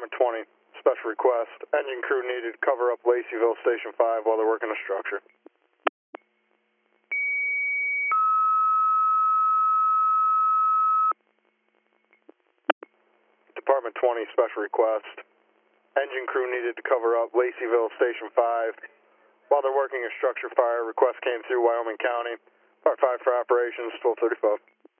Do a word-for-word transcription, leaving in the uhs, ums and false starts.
Department twenty, special request. Engine crew needed to cover up Laceyville Station five while they're working the structure. Department twenty, special request. Engine crew needed to cover up Laceyville Station five while they're working a structure fire. Request came through Wyoming County. Part five for operations, twelve thirty-five.